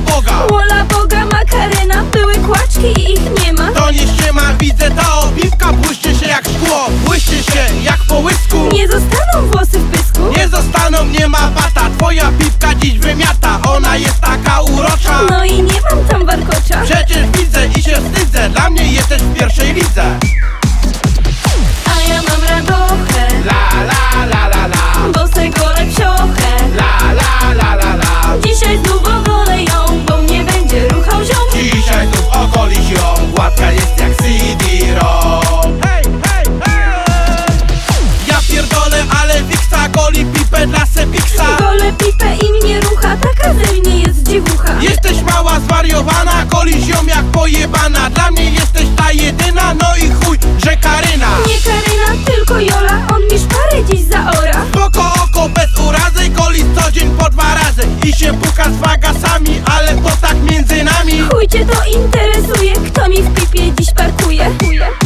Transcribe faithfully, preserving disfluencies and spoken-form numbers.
Boga. Wola Boga, Makarena, były kłaczki i ich nie ma. To nie ściema, widzę ta piwka błyszczy się jak szkło, błyszczy się jak po łysku. Nie zostaną włosy w pysku. Nie zostaną, nie ma bata. Twoja piwka dziś wymiata, ona jest taka urocza. No i nie mam tam warkocza. Przecież widzę i się wstydzę, dla mnie jesteś w pierwszej lidze. A ja mam radochę, La la la la la, bosego lepsiochę. la la la la la. Dzisiaj znów ogolę ją, bo mnie będzie ruchał ziom. Dzisiaj znów okoliś ją, gładka jest jak C D-ROM. Hej, hej, hej! Ja pierdolę, ale wiksa goli pipę dla Sepiksa. Golę pipę i mnie rucha, taka ze mnie jest dziewucha. Jesteś mała, zwariowana, golisz ją jak pojebana. Dla mnie jesteś ta jedyna, no i chuj, że Karyna. Nie Karyna, tylko Jola, on mi szparę dziś zaora. Spoko oko, bez urazy, golisz co dzień po dwa razy. I się puka z wagasami, ale to tak między nami. Chuj cię to interesuje, kto mi w pipie dziś parkuje.